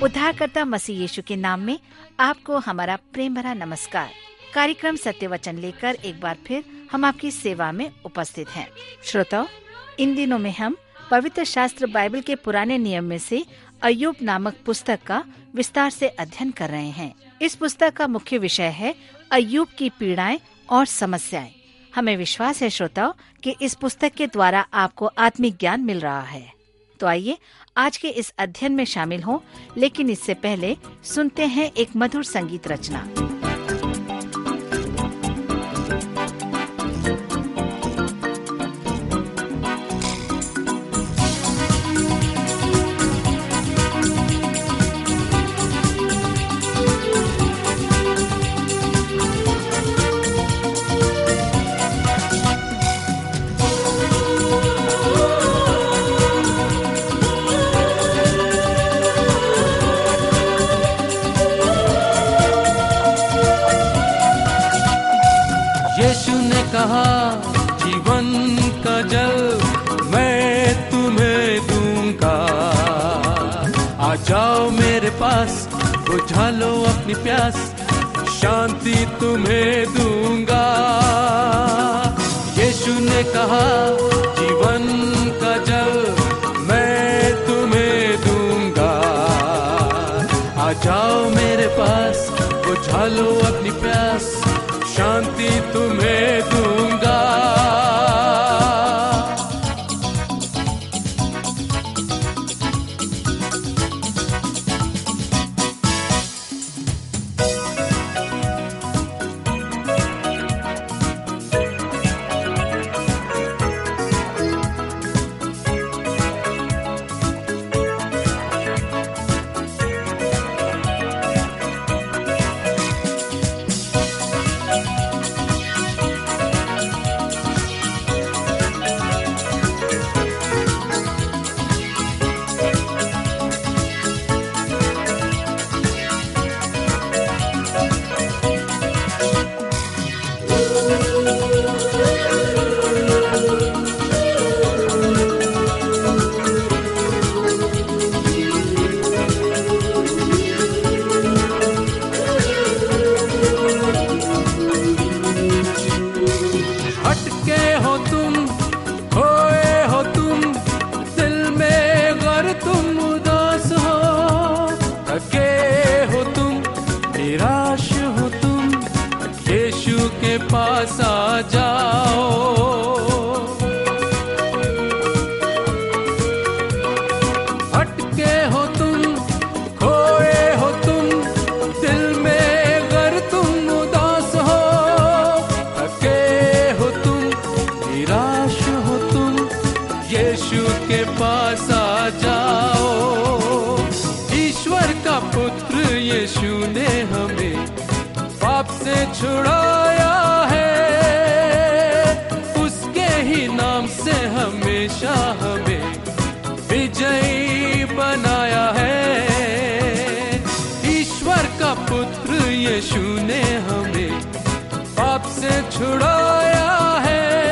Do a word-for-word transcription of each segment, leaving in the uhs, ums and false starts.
उद्धारकर्ता मसीह यीशु के नाम में आपको हमारा प्रेम भरा नमस्कार। कार्यक्रम सत्य वचन लेकर एक बार फिर हम आपकी सेवा में उपस्थित हैं। श्रोताओ, इन दिनों में हम पवित्र शास्त्र बाइबल के पुराने नियम में से अय्यूब नामक पुस्तक का विस्तार से अध्ययन कर रहे हैं। इस पुस्तक का मुख्य विषय है अय्यूब की पीड़ाएं और समस्याएं। हमें विश्वास है श्रोताओ कि इस पुस्तक के द्वारा आपको आत्मिक ज्ञान मिल रहा है। तो आइए आज के इस अध्ययन में शामिल हों, लेकिन इससे पहले सुनते हैं एक मधुर संगीत रचना। कहा जीवन का जल मैं तुम्हें दूंगा, आ जाओ मेरे पास, बुझा लो अपनी प्यास, शांति तुम्हें दूंगा। यीशु ने कहा जीवन का जल मैं तुम्हें दूंगा, आ जाओ मेरे पास, बुझा लो अपनी प्यास, शांति तुम्हें दूंगा। पास आ जाओ, हटके हो तुम, खोए हो तुम, दिल में अगर तुम उदास हो, थके हो तुम, निराश हो तुम, यीशु के पास आ जाओ। ईश्वर का पुत्र यीशु ने हमें पाप से छुड़ाया है, उसके ही नाम से हमेशा हमें विजयी बनाया है। ईश्वर का पुत्र यीशु ने हमें पाप से छुड़ाया है,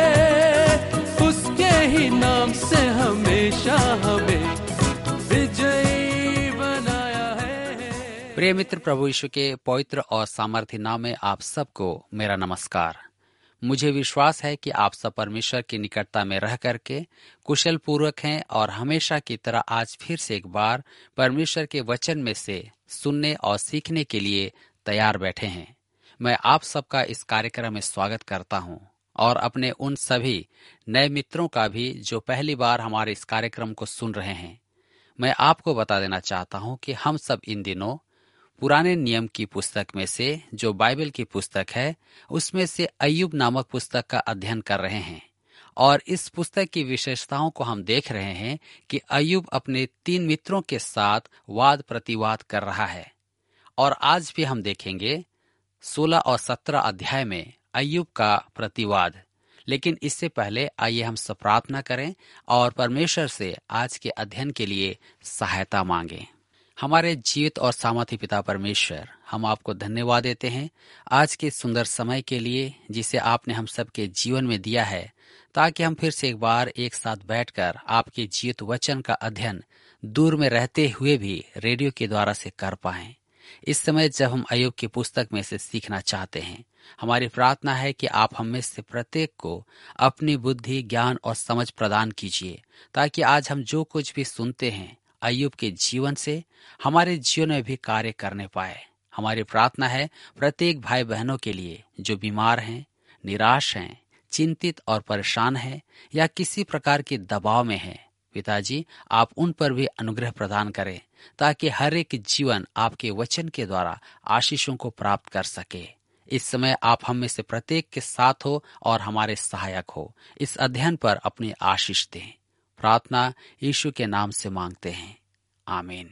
उसके ही नाम से हमेशा हमें विजयी बनाया है। प्रिय मित्र, प्रभु यीशु के पवित्र और सामर्थ्य नाम में आप सबको मेरा नमस्कार। मुझे विश्वास है कि आप सब परमेश्वर की निकटता में रह करके कुशल पूर्वक हैं और हमेशा की तरह आज फिर से एक बार परमेश्वर के वचन में से सुनने और सीखने के लिए तैयार बैठे हैं। मैं आप सबका इस कार्यक्रम में स्वागत करता हूं और अपने उन सभी नए मित्रों का भी जो पहली बार हमारे इस कार्यक्रम को सुन रहे हैं। मैं आपको बता देना चाहता हूं कि हम सब इन दिनों पुराने नियम की पुस्तक में से, जो बाइबल की पुस्तक है, उसमें से अय्यूब नामक पुस्तक का अध्ययन कर रहे हैं। और इस पुस्तक की विशेषताओं को हम देख रहे हैं कि अय्यूब अपने तीन मित्रों के साथ वाद प्रतिवाद कर रहा है। और आज भी हम देखेंगे सोलह और सत्रह अध्याय में अय्यूब का प्रतिवाद। लेकिन इससे पहले आइए हम सब प्रार्थना करें और परमेश्वर से आज के अध्ययन के लिए सहायता मांगें। हमारे जीवित और सामर्थी पिता परमेश्वर, हम आपको धन्यवाद देते हैं आज के सुंदर समय के लिए जिसे आपने हम सबके जीवन में दिया है। ताकि हम फिर से एक बार एक साथ बैठकर आपके जीवित वचन का अध्ययन दूर में रहते हुए भी रेडियो के द्वारा से कर पाएं। इस समय जब हम अय्यूब की पुस्तक में से सीखना चाहते हैं, हमारी प्रार्थना है कि आप हम में से प्रत्येक को अपनी बुद्धि, ज्ञान और समझ प्रदान कीजिए, ताकि आज हम जो कुछ भी सुनते हैं अय्यूब के जीवन से हमारे जीवन में भी कार्य करने पाए। हमारी प्रार्थना है प्रत्येक भाई बहनों के लिए जो बीमार हैं, निराश हैं, चिंतित और परेशान हैं या किसी प्रकार के दबाव में हैं, पिताजी आप उन पर भी अनुग्रह प्रदान करें, ताकि हर एक जीवन आपके वचन के द्वारा आशीषों को प्राप्त कर सके। इस समय आप हम में से प्रत्येक के साथ हो और हमारे सहायक हो। इस अध्ययन पर अपनी आशीष दें। प्रार्थना यीशु के नाम से मांगते हैं, आमीन।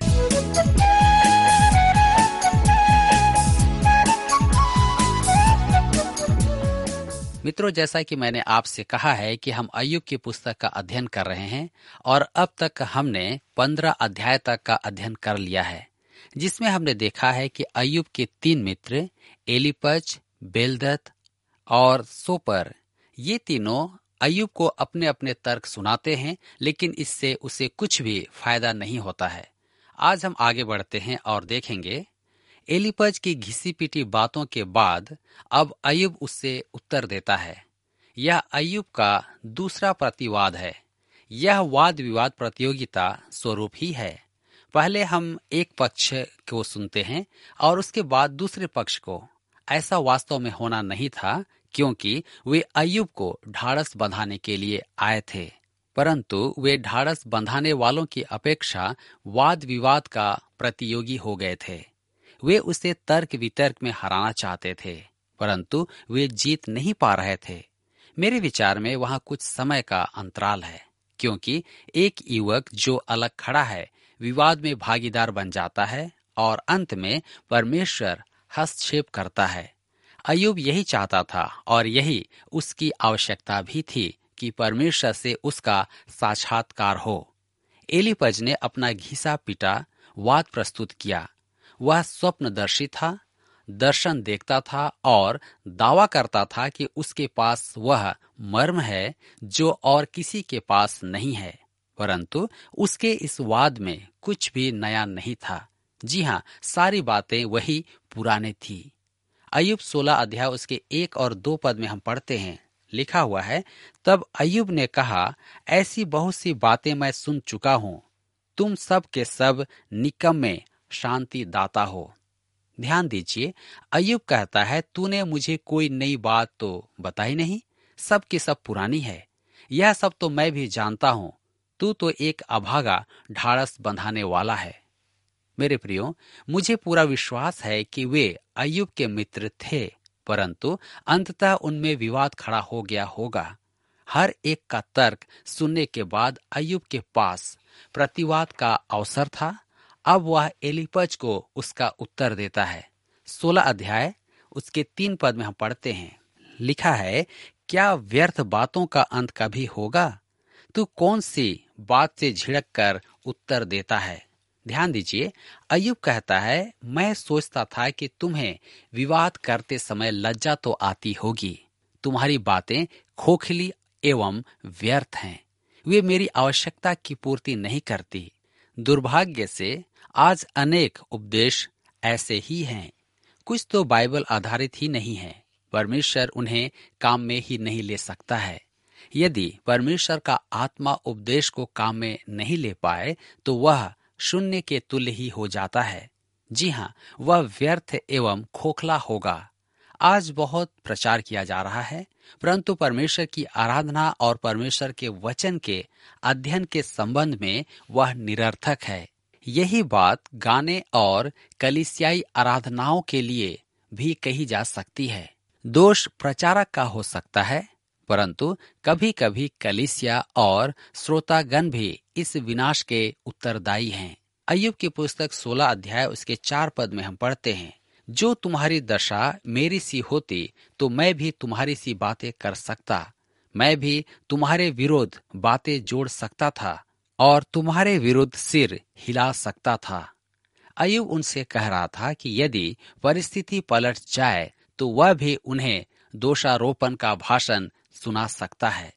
मित्रों, जैसा कि मैंने आपसे कहा है कि हम अय्यूब की पुस्तक का अध्ययन कर रहे हैं और अब तक हमने पंद्रह अध्याय तक का अध्ययन कर लिया है, जिसमें हमने देखा है कि अय्यूब के तीन मित्र एलीपज, बेलदत और सोपर, ये तीनों अय्यूब को अपने अपने तर्क सुनाते हैं, लेकिन इससे उसे कुछ भी फायदा नहीं होता है। आज हम आगे बढ़ते हैं और देखेंगे एलीपज की घिसी पिटी बातों के बाद अब अय्यूब उससे उत्तर देता है। यह अय्यूब का दूसरा प्रतिवाद है। यह वाद विवाद प्रतियोगिता स्वरूप ही है। पहले हम एक पक्ष को सुनते हैं और उसके बाद दूसरे पक्ष को। ऐसा वास्तव में होना नहीं था, क्योंकि वे अय्यूब को ढाढ़स बंधाने के लिए आए थे, परंतु वे ढाढ़स बंधाने वालों की अपेक्षा वाद विवाद का प्रतियोगी हो गए थे। वे उसे तर्क वितर्क में हराना चाहते थे, परंतु वे जीत नहीं पा रहे थे। मेरे विचार में वहां कुछ समय का अंतराल है, क्योंकि एक युवक जो अलग खड़ा है विवाद में भागीदार बन जाता है और अंत में परमेश्वर हस्तक्षेप करता है। अय्यूब यही चाहता था और यही उसकी आवश्यकता भी थी कि परमेश्वर से उसका साक्षात्कार हो। एलीपज ने अपना घिसा पिटा वाद प्रस्तुत किया। वह स्वप्नदर्शी था, दर्शन देखता था और दावा करता था कि उसके पास वह मर्म है जो और किसी के पास नहीं है, परंतु उसके इस वाद में कुछ भी नया नहीं था। जी हाँ, सारी बातें वही पुराने थी। अय्यूब सोलह अध्याय उसके एक और दो पद में हम पढ़ते हैं, लिखा हुआ है, तब अय्यूब ने कहा, ऐसी बहुत सी बातें मैं सुन चुका हूँ, तुम सब के सब निकम्मे शांति दाता हो। ध्यान दीजिए, अय्यूब कहता है, तूने मुझे कोई नई बात तो बताई नहीं, सब की सब पुरानी है। यह सब तो मैं भी जानता हूँ, तू तो एक अभागा ढाढ़स बंधाने वाला है। मेरे प्रियो, मुझे पूरा विश्वास है कि वे अय्यूब के मित्र थे, परंतु अंततः उनमें विवाद खड़ा हो गया होगा। हर एक का तर्क सुनने के बाद अय्यूब के पास प्रतिवाद का अवसर था। अब वह एलीपज को उसका उत्तर देता है। सोलह अध्याय उसके तीन पद में हम पढ़ते हैं, लिखा है, क्या व्यर्थ बातों का अंत कभी होगा? तू कौन सी बात से झिड़क कर उत्तर देता है? ध्यान दीजिए, अय्यूब कहता है, मैं सोचता था कि तुम्हें विवाद करते समय लज्जा तो आती होगी। तुम्हारी बातें खोखली एवं व्यर्थ हैं, वे मेरी आवश्यकता की पूर्ति नहीं करती। दुर्भाग्य से आज अनेक उपदेश ऐसे ही हैं। कुछ तो बाइबल आधारित ही नहीं है। परमेश्वर उन्हें काम में ही नहीं ले सकता है। यदि परमेश्वर का आत्मा उपदेश को काम में नहीं ले पाए तो वह शून्य के तुल्य ही हो जाता है। जी हाँ, वह व्यर्थ एवं खोखला होगा। आज बहुत प्रचार किया जा रहा है, परंतु परमेश्वर की आराधना और परमेश्वर के वचन के अध्ययन के संबंध में वह निरर्थक है। यही बात गाने और कलीसियाई आराधनाओं के लिए भी कही जा सकती है। दोष प्रचारक का हो सकता है, परंतु कभी कभी कलीसिया और श्रोतागण भी इस विनाश के उत्तरदायी हैं। अय्यूब की पुस्तक सोलह अध्याय उसके चार पद में हम पढ़ते हैं, जो तुम्हारी दशा मेरी सी होती तो मैं भी तुम्हारी सी बातें कर सकता, मैं भी तुम्हारे विरोध बातें जोड़ सकता था और तुम्हारे विरुद्ध सिर हिला सकता था। अय्यूब उनसे कह रहा था कि यदि परिस्थिति पलट जाए तो वह भी उन्हें दोषारोपण का भाषण सुना सकता है।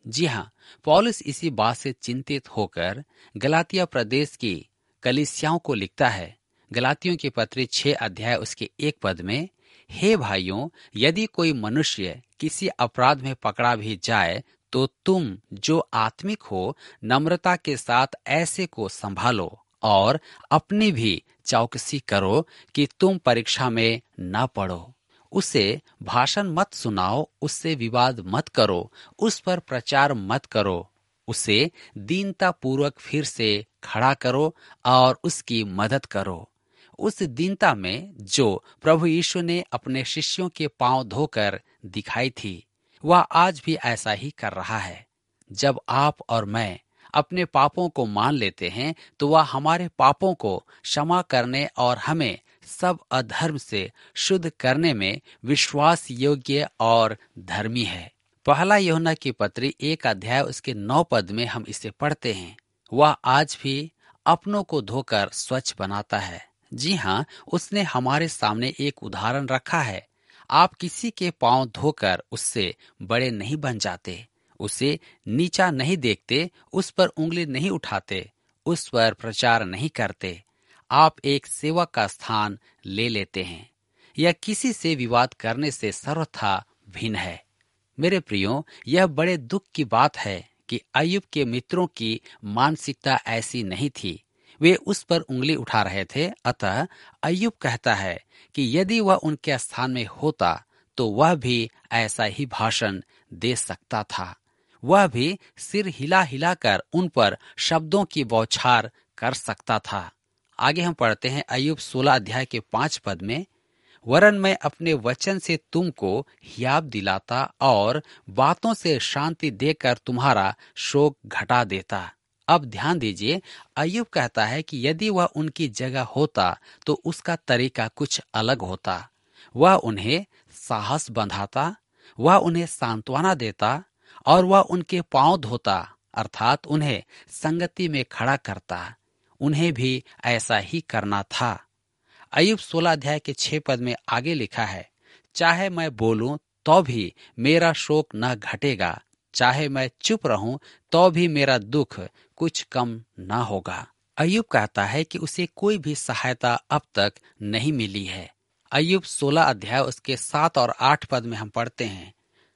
जी हाँ, पौलुस इसी बात से चिंतित होकर गलातिया प्रदेश की कलीसियाओं को लिखता है। गलातियों की पत्री छह अध्याय उसके एक पद में, हे भाइयों, यदि कोई मनुष्य किसी अपराध में पकड़ा भी जाए तो तुम जो आत्मिक हो नम्रता के साथ ऐसे को संभालो और अपनी भी चौकसी करो कि तुम परीक्षा में न पड़ो। उसे भाषण मत सुनाओ, उससे विवाद मत करो, उस पर प्रचार मत करो, उसे दीनता पूर्वक फिर से खड़ा करो और उसकी मदद करो। उस दीनता में जो प्रभु यीशु ने अपने शिष्यों के पांव धोकर दिखाई थी, वह आज भी ऐसा ही कर रहा है। जब आप और मैं अपने पापों को मान लेते हैं तो वह हमारे पापों को क्षमा करने और हमें सब अधर्म से शुद्ध करने में विश्वास योग्य और धर्मी है। पहला यूहन्ना की पत्री एक अध्याय उसके नौ पद में हम इसे पढ़ते हैं, वह आज भी अपनों को धोकर स्वच्छ बनाता है। जी हाँ, उसने हमारे सामने एक उदाहरण रखा है। आप किसी के पांव धोकर उससे बड़े नहीं बन जाते, उसे नीचा नहीं देखते, उस पर उंगली नहीं उठाते, उस पर प्रचार नहीं करते। आप एक सेवक का स्थान ले लेते हैं। यह किसी से विवाद करने से सर्वथा भिन्न है। मेरे प्रियो, यह बड़े दुख की बात है कि अय्यूब के मित्रों की मानसिकता ऐसी नहीं थी। वे उस पर उंगली उठा रहे थे। अतः अय्यूब कहता है कि यदि वह उनके स्थान में होता तो वह भी ऐसा ही भाषण दे सकता था। वह भी सिर हिला हिलाकर उन पर शब्दों की बौछार कर सकता था। आगे हम पढ़ते हैं अय्यूब सोलह अध्याय के पांच पद में, वरन मैं अपने वचन से तुमको हियाव दिलाता और बातों से शांति देकर तुम्हारा शोक घटा देता। अब ध्यान दीजिए, अय्यूब कहता है कि यदि वह उनकी जगह होता तो उसका तरीका कुछ अलग होता। वह उन्हें साहस बंधाता, वह उन्हें सांत्वना देता और वह उनके पांव धोता, अर्थात उन्हें संगति में खड़ा करता। उन्हें भी ऐसा ही करना था। अय्यूब सोलह अध्याय के छह पद में आगे लिखा है, चाहे मैं बोलूं तो भी मेरा शोक न घटेगा, चाहे मैं चुप रहूं तो भी मेरा दुख कुछ कम न होगा। अय्यूब कहता है कि उसे कोई भी सहायता अब तक नहीं मिली है। अय्यूब सोलह अध्याय उसके सात और आठ पद में हम पढ़ते हैं,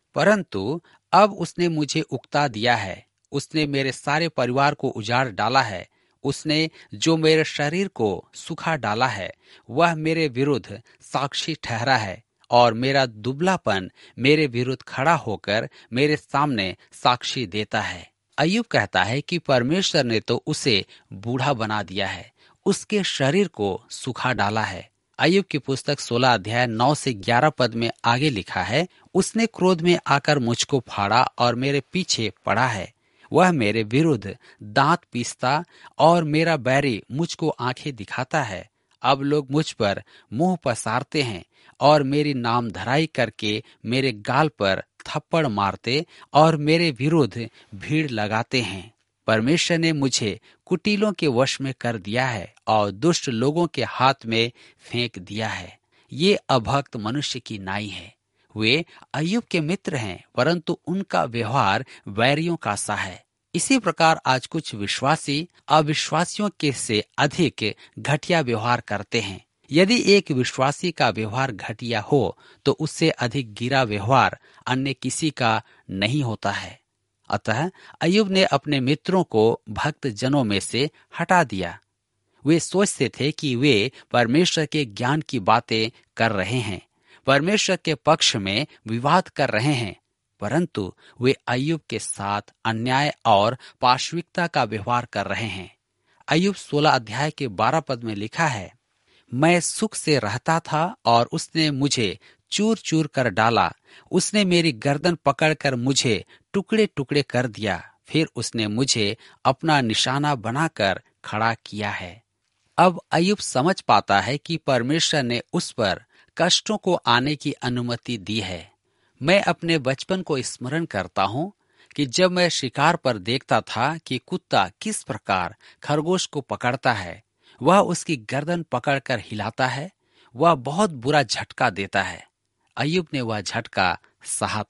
परंतु अब उसने मुझे उकता दिया है, उसने मेरे सारे परिवार को उजाड़ डाला है, उसने जो मेरे शरीर को सुखा डाला है वह मेरे विरुद्ध साक्षी ठहरा है और मेरा दुबलापन मेरे विरुद्ध खड़ा होकर मेरे सामने साक्षी देता है। अय्यूब कहता है कि परमेश्वर ने तो उसे बूढ़ा बना दिया है, उसके शरीर को सुखा डाला है। अय्यूब की पुस्तक सोलह अध्याय नौ से ग्यारह पद में आगे लिखा है, उसने क्रोध में आकर मुझको फाड़ा और मेरे पीछे पड़ा है। वह मेरे विरुद्ध दांत पीसता और मेरा बैरी मुझको आंखें दिखाता है। अब लोग मुझ पर मुंह पसारते हैं और मेरी नाम धराई करके मेरे गाल पर थप्पड़ मारते और मेरे विरुद्ध भीड़ लगाते हैं। परमेश्वर ने मुझे कुटिलों के वश में कर दिया है और दुष्ट लोगों के हाथ में फेंक दिया है। ये अभक्त मनुष्य की नाई है। वे अय्यूब के मित्र हैं, परंतु उनका व्यवहार वैरियों का सा है। इसी प्रकार आज कुछ विश्वासी अविश्वासियों के से अधिक घटिया व्यवहार करते हैं। यदि एक विश्वासी का व्यवहार घटिया हो तो उससे अधिक गिरा व्यवहार अन्य किसी का नहीं होता है। अतः अय्यूब ने अपने मित्रों को भक्त जनों में से हटा दिया। वे सोचते थे कि वे परमेश्वर के ज्ञान की बातें कर रहे हैं, परमेश्वर के पक्ष में विवाद कर रहे हैं, परंतु वे अय्यूब के साथ अन्याय और पाशविकता का व्यवहार कर रहे हैं। अय्यूब सोलह अध्याय के बारह पद में लिखा है, मैं सुख से रहता था और उसने मुझे चूर चूर कर डाला, उसने मेरी गर्दन पकड़कर मुझे टुकड़े टुकड़े कर दिया, फिर उसने मुझे अपना निशाना बनाकर खड़ा किया है। अब अय्यूब समझ पाता है कि परमेश्वर ने उस पर कष्टों को आने की अनुमति दी है। मैं अपने बचपन को स्मरण करता हूँ कि जब मैं शिकार पर देखता था कि कुत्ता किस प्रकार खरगोश को पकड़ता है, वह उसकी गर्दन पकड़कर हिलाता है, वह बहुत बुरा झटका देता है। अय्यूब ने वह झटका सहा था।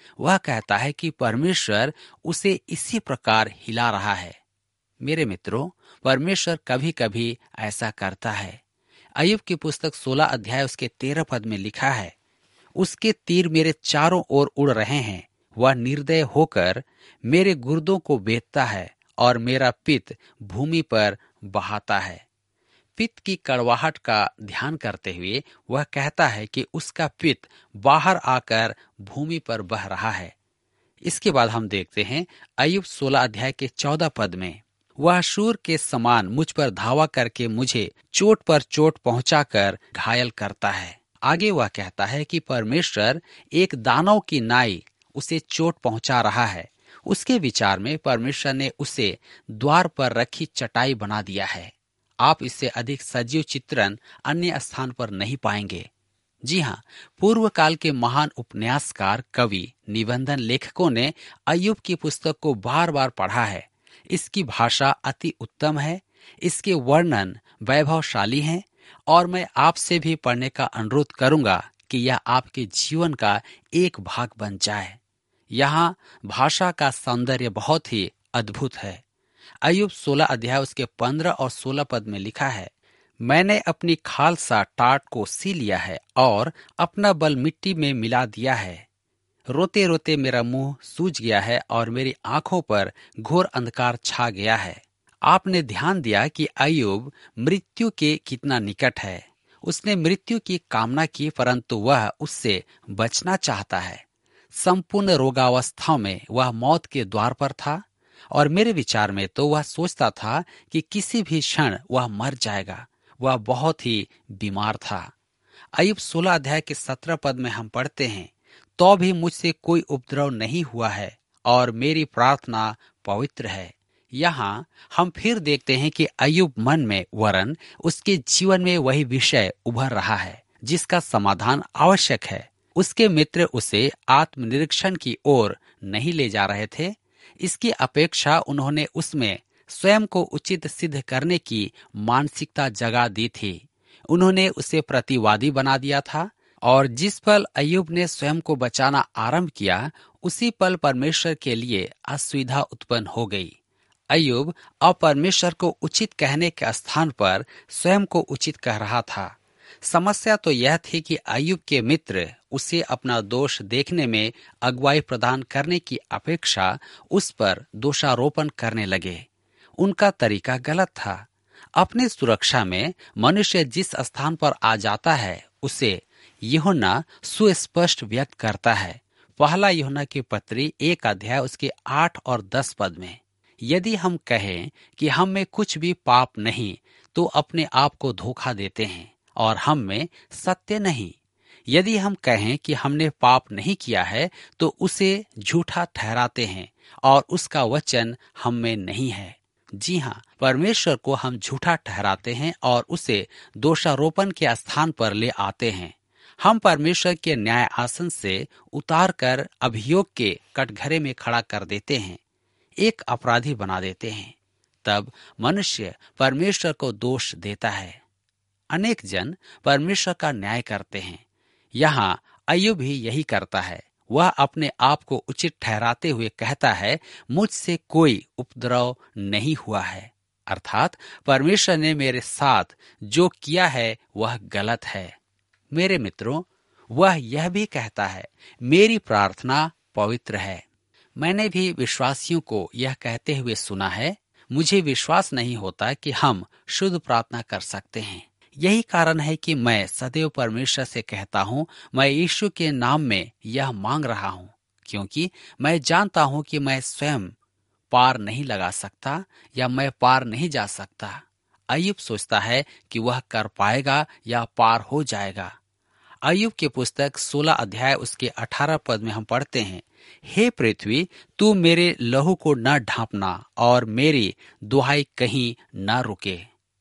वह कहता है कि परमेश्वर उसे इसी प्रकार हिला रहा है। मेरे मित्रों, परमेश्वर कभी कभी ऐसा करता है। अय्यूब की पुस्तक सोलह अध्याय उसके तेरह पद में लिखा है, उसके तीर मेरे चारों ओर उड़ रहे हैं, वह निर्दय होकर मेरे गुर्दों को बेधता है और मेरा पित्त भूमि पर बहाता है। पित्त की कड़वाहट का ध्यान करते हुए वह कहता है कि उसका पित्त बाहर आकर भूमि पर बह रहा है। इसके बाद हम देखते हैं अय्यूब सोलह अध्याय के चौदह पद में, वह शूर के समान मुझ पर धावा करके मुझे चोट पर चोट पहुंचाकर घायल करता है। आगे वह कहता है कि परमेश्वर एक दानव की नाई उसे चोट पहुंचा रहा है। उसके विचार में परमेश्वर ने उसे द्वार पर रखी चटाई बना दिया है। आप इससे अधिक सजीव चित्रण अन्य स्थान पर नहीं पाएंगे। जी हाँ, पूर्व काल के महान उपन्यासकार, कवि, निबंधन लेखकों ने अय्यूब की पुस्तक को बार बार पढ़ा है। इसकी भाषा अति उत्तम है, इसके वर्णन वैभवशाली हैं और मैं आपसे भी पढ़ने का अनुरोध करूंगा कि यह आपके जीवन का एक भाग बन जाए। यहाँ भाषा का सौंदर्य बहुत ही अद्भुत है। अय्यूब सोलह अध्याय उसके पंद्रह और सोलह पद में लिखा है, मैंने अपनी खालसा टाट को सी लिया है और अपना बल मिट्टी में मिला दिया है। रोते रोते मेरा मुंह सूज गया है और मेरी आंखों पर घोर अंधकार छा गया है। आपने ध्यान दिया कि अय्यूब मृत्यु के कितना निकट है। उसने मृत्यु की कामना की, परंतु वह उससे बचना चाहता है। संपूर्ण रोगावस्था में वह मौत के द्वार पर था और मेरे विचार में तो वह सोचता था कि किसी भी क्षण वह मर जाएगा। वह बहुत ही बीमार था। अय्यूब सोलह अध्याय के सत्रह पद में हम पढ़ते हैं, तो भी मुझसे कोई उपद्रव नहीं हुआ है और मेरी प्रार्थना पवित्र है। यहाँ हम फिर देखते हैं कि अय्यूब मन में वरन उसके जीवन में वही विषय उभर रहा है जिसका समाधान आवश्यक है। उसके मित्र उसे आत्मनिरीक्षण की ओर नहीं ले जा रहे थे। इसकी अपेक्षा उन्होंने उसमें स्वयं को उचित सिद्ध करने की मानसिकता जगा दी थी। उन्होंने उसे प्रतिवादी बना दिया था और जिस पल अय्यूब ने स्वयं को बचाना आरंभ किया, उसी पल परमेश्वर के लिए असुविधा उत्पन्न हो गई। अय्यूब अब परमेश्वर को उचित कहने के स्थान पर स्वयं को उचित कह रहा था। समस्या तो यह थी कि अय्यूब के मित्र उसे अपना दोष देखने में अगुवाई प्रदान करने की अपेक्षा उस पर दोषारोपण करने लगे। उनका तरीका गलत था। अपनी सुरक्षा में मनुष्य जिस स्थान पर आ जाता है उसे यूहन्ना सुस्पष्ट व्यक्त करता है। पहला यूहन्ना की पत्री एक अध्याय उसके आठ और दस पद में, यदि हम कहें कि हम में कुछ भी पाप नहीं तो अपने आप को धोखा देते हैं और हम में सत्य नहीं। यदि हम कहें कि हमने पाप नहीं किया है तो उसे झूठा ठहराते हैं और उसका वचन हम में नहीं है। जी हाँ, परमेश्वर को हम झूठा ठहराते हैं और उसे दोषारोपण के स्थान पर ले आते हैं। हम परमेश्वर के न्याय आसन से उतार कर अभियोग के कटघरे में खड़ा कर देते हैं, एक अपराधी बना देते हैं। तब मनुष्य परमेश्वर को दोष देता है। अनेक जन परमेश्वर का न्याय करते हैं। यहाँ अय्यूब भी यही करता है। वह अपने आप को उचित ठहराते हुए कहता है, मुझसे कोई उपद्रव नहीं हुआ है, अर्थात परमेश्वर ने मेरे साथ जो किया है वह गलत है। मेरे मित्रों, वह यह भी कहता है, मेरी प्रार्थना पवित्र है। मैंने भी विश्वासियों को यह कहते हुए सुना है, मुझे विश्वास नहीं होता कि हम शुद्ध प्रार्थना कर सकते हैं। यही कारण है कि मैं सदैव परमेश्वर से कहता हूँ, मैं यीशु के नाम में यह मांग रहा हूँ, क्योंकि मैं जानता हूँ कि मैं स्वयं पार नहीं लगा सकता या मैं पार नहीं जा सकता। अय्यूब सोचता है कि वह कर पाएगा या पार हो जाएगा। अय्यूब की पुस्तक सोलह अध्याय उसके अठारह पद में हम पढ़ते हैं, हे पृथ्वी, तू मेरे लहू को न ढांपना और मेरी दुहाई कहीं न रुके।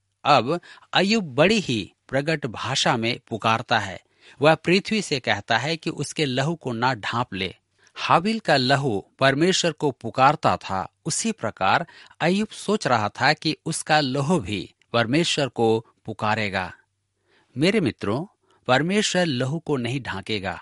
अब अय्यूब बड़ी ही प्रगट भाषा में पुकारता है। वह पृथ्वी से कहता है कि उसके लहू को न ढांप ले। हाबिल का लहू परमेश्वर को पुकारता था, उसी प्रकार अय्यूब सोच रहा था कि उसका लहू भी परमेश्वर को पुकारेगा। मेरे मित्रों, परमेश्वर लहू को नहीं ढांकेगा।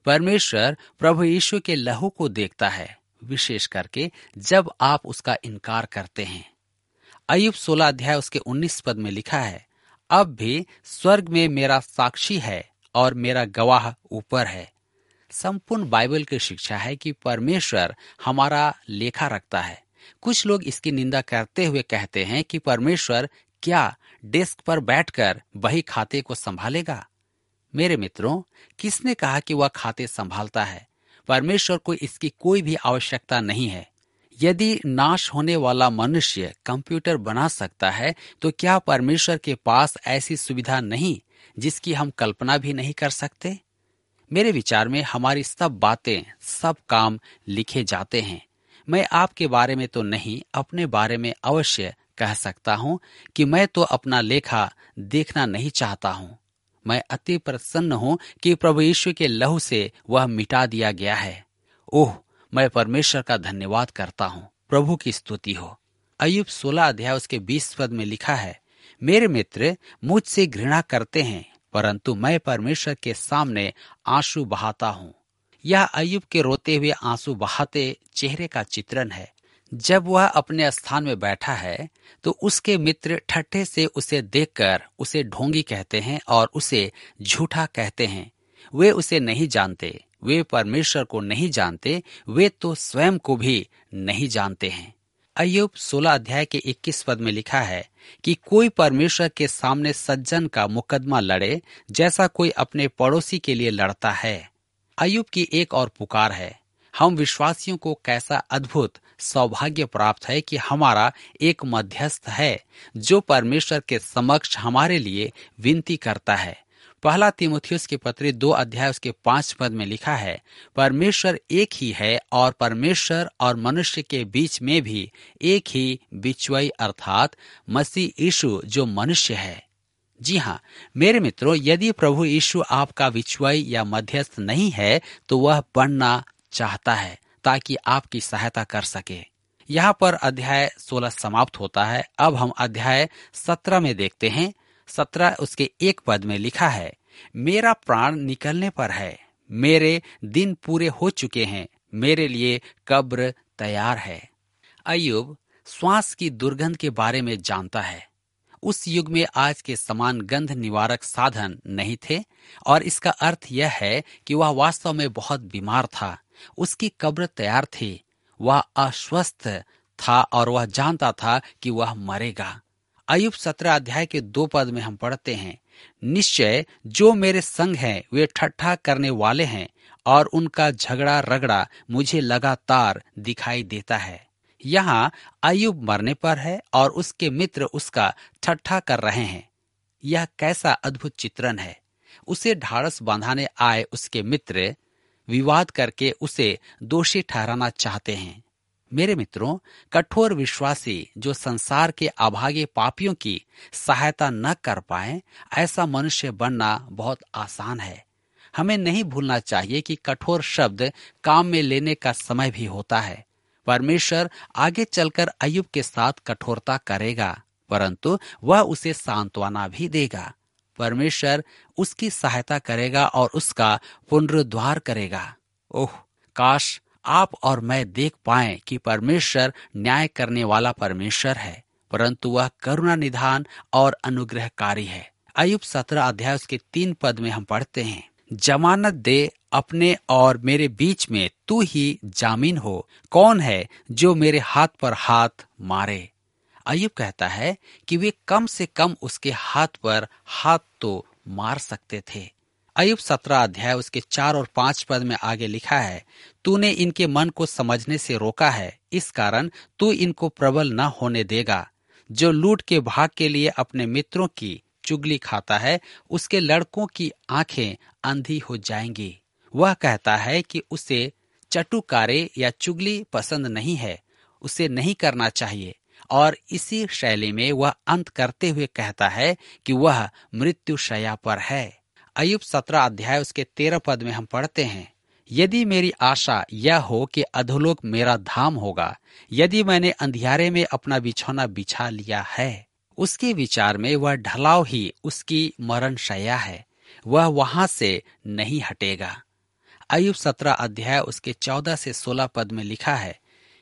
परमेश्वर प्रभु यीशु के लहू को देखता है, विशेष करके जब आप उसका इनकार करते हैं। अय्यूब सोलह अध्याय उसके उन्नीस पद में लिखा है, अब भी स्वर्ग में मेरा साक्षी है और मेरा गवाह ऊपर है। संपूर्ण बाइबल की शिक्षा है कि परमेश्वर हमारा लेखा रखता है। कुछ लोग इसकी निंदा करते हुए कहते हैं कि परमेश्वर क्या डेस्क पर बैठकर बही खाते को संभालेगा? मेरे मित्रों, किसने कहा कि वह खाते संभालता है? परमेश्वर को इसकी कोई भी आवश्यकता नहीं है। यदि नाश होने वाला मनुष्य कंप्यूटर बना सकता है, तो क्या परमेश्वर के पास ऐसी सुविधा नहीं जिसकी हम कल्पना भी नहीं कर सकते? मेरे विचार में हमारी सब बातें, सब काम लिखे जाते हैं। मैं आपके बारे में तो नहीं, अपने बारे में अवश्य कह सकता हूँ कि मैं तो अपना लेखा देखना नहीं चाहता हूँ। मैं अति प्रसन्न हूँ कि प्रभु यीशु के लहू से वह मिटा दिया गया है। ओह, मैं परमेश्वर का धन्यवाद करता हूँ। प्रभु की स्तुति हो। अय्यूब सोलह अध्याय उसके बीस पद में लिखा है, मेरे मित्र मुझसे घृणा करते हैं, परंतु मैं परमेश्वर के सामने आंसू बहाता हूँ। यह अय्यूब के रोते हुए आंसू बहाते चेहरे का चित्रण है। जब वह अपने स्थान में बैठा है तो उसके मित्र ठट्ठे से उसे देखकर उसे ढोंगी कहते हैं और उसे झूठा कहते हैं। वे उसे नहीं जानते, वे परमेश्वर को नहीं जानते, वे तो स्वयं को भी नहीं जानते हैं। अय्यूब सोलह अध्याय के इक्कीस पद में लिखा है कि कोई परमेश्वर के सामने सज्जन का मुकदमा लड़े जैसा कोई अपने पड़ोसी के लिए लड़ता है। अय्यूब की एक और पुकार है। हम विश्वासियों को कैसा अद्भुत सौभाग्य प्राप्त है कि हमारा एक मध्यस्थ है जो परमेश्वर के समक्ष हमारे लिए विनती करता है। पहला तीमुथियुस की पत्री दो अध्याय उसके पांच पद में लिखा है, परमेश्वर एक ही है और परमेश्वर और मनुष्य के बीच में भी एक ही बिचवाई अर्थात मसीह यीशु जो मनुष्य है। जी हाँ मेरे मित्रों, यदि प्रभु यीशु आपका बिचवाई या मध्यस्थ नहीं है तो वह बनना चाहता है ताकि आपकी सहायता कर सके। यहाँ पर अध्याय सोलह समाप्त होता है। अब हम अध्याय सत्रह में देखते हैं। सत्रह उसके एक पद में लिखा है, मेरा प्राण निकलने पर है, मेरे दिन पूरे हो चुके हैं, मेरे लिए कब्र तैयार है। अय्यूब श्वास की दुर्गंध के बारे में जानता है। उस युग में आज के समान गंध निवारक साधन नहीं थे और इसका अर्थ यह है कि वह वास्तव में बहुत बीमार था। उसकी कब्र तैयार थी। वह अस्वस्थ था और वह जानता था कि वह मरेगा। अय्यूब सत्रह अध्याय के दो पद में हम पढ़ते हैं, निश्चय जो मेरे संग हैं वे ठट्ठा करने वाले हैं और उनका झगड़ा रगड़ा मुझे लगातार दिखाई देता है। यहाँ अय्यूब मरने पर है और उसके मित्र उसका ठट्ठा कर रहे हैं। यह कैसा अद्भुत चित्रण है। उसे ढाढ़स बांधाने आए उसके मित्र विवाद करके उसे दोषी ठहराना चाहते हैं। मेरे मित्रों, कठोर विश्वासी जो संसार के अभागे पापियों की सहायता न कर पाए, ऐसा मनुष्य बनना बहुत आसान है। हमें नहीं भूलना चाहिए कि कठोर शब्द काम में लेने का समय भी होता है। परमेश्वर आगे चलकर अय्यूब के साथ कठोरता करेगा, परंतु वह उसे सांत्वना भी देगा। परमेश्वर उसकी सहायता करेगा और उसका पुनरुद्धार करेगा। ओह, काश आप और मैं देख पाएं कि परमेश्वर न्याय करने वाला परमेश्वर है, परंतु वह करुणा निधान और अनुग्रहकारी है। अय्यूब सत्रह अध्याय उसके तीन पद में हम पढ़ते हैं, जमानत दे अपने और मेरे बीच में, तू ही जामीन हो, कौन है जो मेरे हाथ पर हाथ मारे। अय्यूब कहता है कि वे कम से कम उसके हाथ पर हाथ तो मार सकते थे। अय्यूब सत्रह अध्याय उसके चार और पांच पद में आगे लिखा है, तूने इनके मन को समझने से रोका है, इस कारण तू इनको प्रबल न होने देगा। जो लूट के भाग के लिए अपने मित्रों की चुगली खाता है, उसके लड़कों की आंखें अंधी हो जाएंगी। वह कहता है कि उसे चटुकारे या चुगली पसंद नहीं है, उसे नहीं करना चाहिए, और इसी शैली में वह अंत करते हुए कहता है कि वह मृत्यु शैया पर है। अय्यूब सत्रह अध्याय उसके तेरह पद में हम पढ़ते हैं, यदि मेरी आशा यह हो कि अधोलोक मेरा धाम होगा, यदि मैंने अंधियारे में अपना बिछौना बिछा लिया है। उसके विचार में वह ढलाव ही उसकी मरण शैया है, वह वहां से नहीं हटेगा। अय्यूब सत्रह अध्याय उसके चौदह से सोलह पद में लिखा है,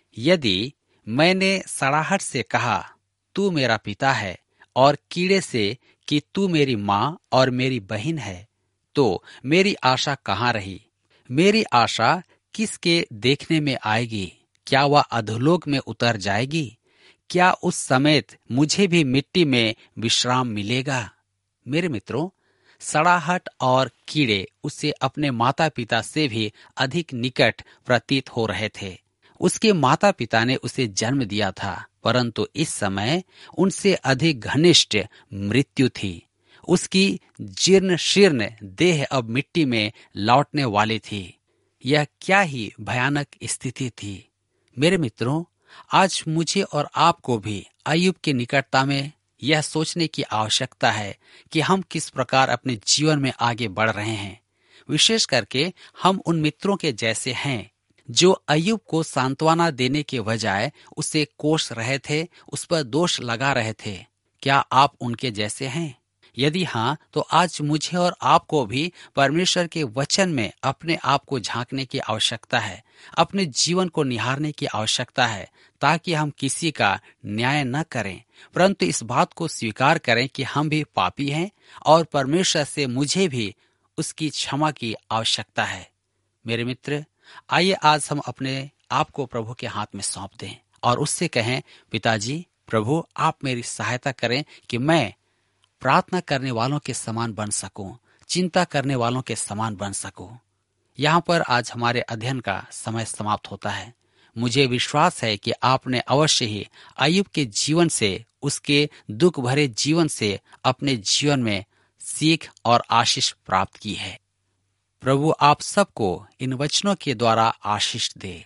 यदि मैंने सड़ाहट से कहा तू मेरा पिता है और कीड़े से कि तू मेरी माँ और मेरी बहन है, तो मेरी आशा कहाँ रही? मेरी आशा किसके देखने में आएगी? क्या वह अधोलोक में उतर जाएगी? क्या उस समेत मुझे भी मिट्टी में विश्राम मिलेगा? मेरे मित्रों, सड़ाहट और कीड़े उसे अपने माता पिता से भी अधिक निकट प्रतीत हो रहे थे। उसके माता पिता ने उसे जन्म दिया था, परंतु इस समय उनसे अधिक घनिष्ठ मृत्यु थी। उसकी जीर्ण शीर्ण देह अब मिट्टी में लौटने वाली थी। यह क्या ही भयानक स्थिति थी। मेरे मित्रों, आज मुझे और आपको भी अय्यूब की निकटता में यह सोचने की आवश्यकता है कि हम किस प्रकार अपने जीवन में आगे बढ़ रहे हैं। विशेष करके हम उन मित्रों के जैसे हैं जो अय्यूब को सांत्वना देने के बजाय उसे कोस रहे थे, उस पर दोष लगा रहे थे। क्या आप उनके जैसे हैं? यदि हाँ, तो आज मुझे और आपको भी परमेश्वर के वचन में अपने आप को झांकने की आवश्यकता है, अपने जीवन को निहारने की आवश्यकता है, ताकि हम किसी का न्याय न करें, परंतु इस बात को स्वीकार करें कि हम भी पापी हैं और परमेश्वर से मुझे भी उसकी क्षमा की आवश्यकता है। मेरे मित्र, आइए आज हम अपने आप को प्रभु के हाथ में सौंप दें और उससे कहें, पिताजी, प्रभु आप मेरी सहायता करें कि मैं प्रार्थना करने वालों के समान बन सकूं, चिंता करने वालों के समान बन सकूं। यहाँ पर आज हमारे अध्ययन का समय समाप्त होता है। मुझे विश्वास है कि आपने अवश्य ही अय्यूब के जीवन से, उसके दुख भरे जीवन से अपने जीवन में सीख और आशीष प्राप्त की है। प्रभु आप सबको इन वचनों के द्वारा आशीष दे।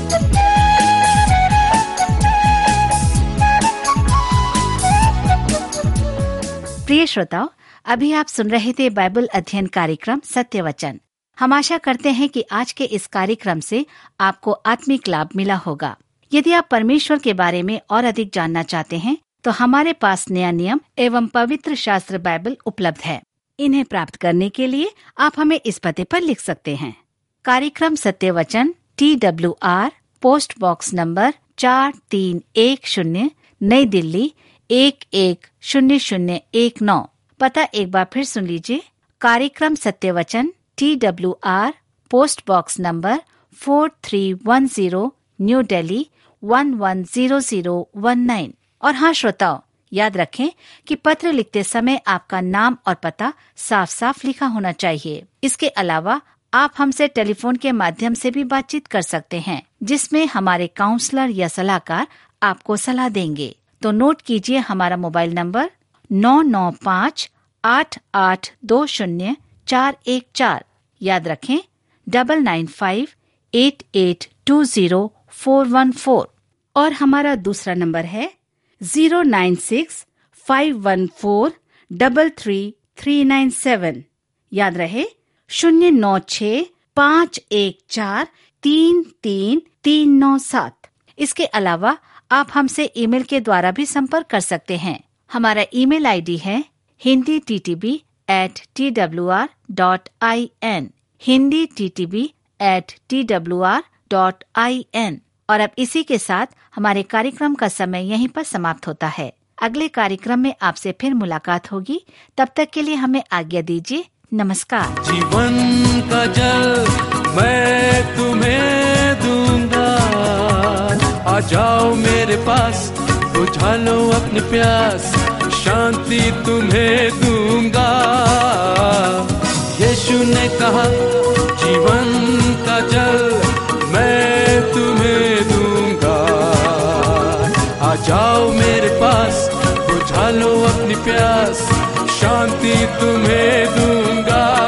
प्रिय श्रोताओ, अभी आप सुन रहे थे बाइबल अध्ययन कार्यक्रम सत्य वचन। हम आशा करते हैं कि आज के इस कार्यक्रम से आपको आत्मिक लाभ मिला होगा। यदि आप परमेश्वर के बारे में और अधिक जानना चाहते हैं, तो हमारे पास नया नियम एवं पवित्र शास्त्र बाइबल उपलब्ध है। इन्हें प्राप्त करने के लिए आप हमें इस पते पर लिख सकते हैं। कार्यक्रम सत्य वचन, T W R, post box number चार तीन एक शून्य, नई दिल्ली एक एक शून्य शून्य एक नौ। पता एक बार फिर सुन लीजिए। कार्यक्रम सत्य वचन, T W R, post box number four three one zero, New Delhi one one zero zero one nine. और हाँ श्रोताओ, याद रखें कि पत्र लिखते समय आपका नाम और पता साफ साफ लिखा होना चाहिए। इसके अलावा आप हमसे टेलीफोन के माध्यम से भी बातचीत कर सकते हैं, जिसमें हमारे काउंसलर या सलाहकार आपको सलाह देंगे। तो नोट कीजिए हमारा मोबाइल नंबर नौ नौ पाँच आठ आठ दो शून्य चार एक चार। याद रखें double nine five eight eight two zero four one four. और हमारा दूसरा नंबर है zero nine six five one four double three three nine seven. याद रहे शून्य नौ छ पाँच एक चार तीन तीन तीन नौ सात। इसके अलावा आप हमसे ईमेल के द्वारा भी संपर्क कर सकते हैं। हमारा ईमेल आईडी है Hindi T T B at T W R dot I N, Hindi T T B at T W R dot I N. और अब इसी के साथ हमारे कार्यक्रम का समय यहीं पर समाप्त होता है। अगले कार्यक्रम में आपसे फिर मुलाकात होगी। तब तक के लिए हमें आज्ञा दीजिए। नमस्कार। जीवन का जल मैं तुम्हें दूंगा, आ जाओ मेरे पास, बुझा लो अपनी प्यास, शांति तुम्हें दूंगा। यीशु ने कहा जीवन का जल मैं तुम्हें दूंगा, आ जाओ मेरे पास, बुझा लो अपनी प्यास, शांति तुम्हें दूंगा।